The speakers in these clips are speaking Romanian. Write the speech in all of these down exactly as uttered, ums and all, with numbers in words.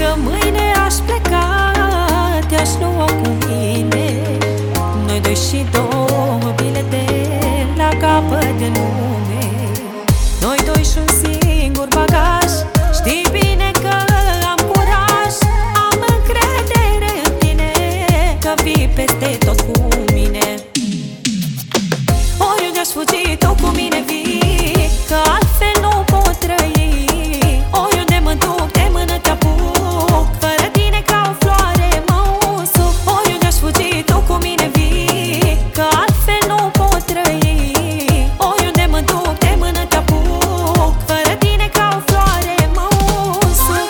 Dacă mâine aș pleca, te-aș lua cu mine. Noi doi și două bilete la capăt de lume. Noi doi și un singur bagaj. Știi bine că am curaj, am încredere în tine, că vii peste tot cu mine. Oriunde aș fugi, tu cu mine vii, că altfel nu pot trăi. Oriunde mă duc, de mână te apuc, fără tine ca o floare mă usuc. Oriunde aș fugi, tu cu mine vii, că altfel nu pot trăi. Oriunde mă duc, de mână te apuc, fără tine ca o floare mă usuc.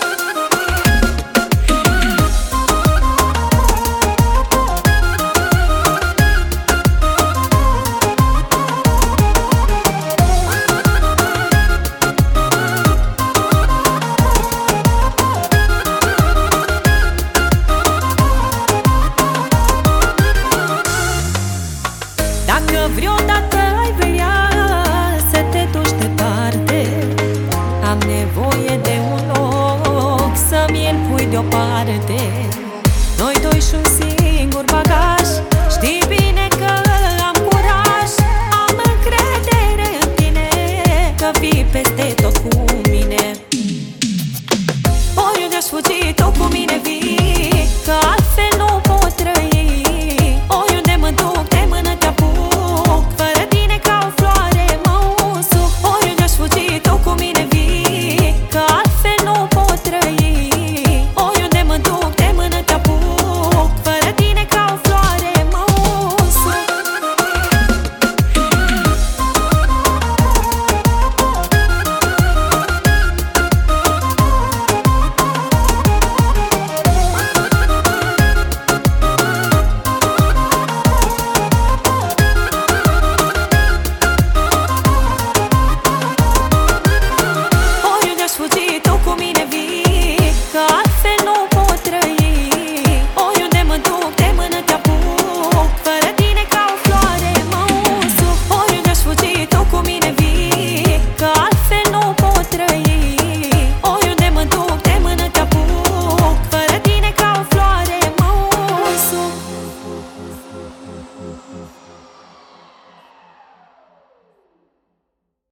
Dacă vreodată ai vrea să te duci departe, am nevoie de un loc să-mi îl pui deoparte. Noi doi și un singur bagaj. Știi bine că am curaj, am încredere în tine, că vii peste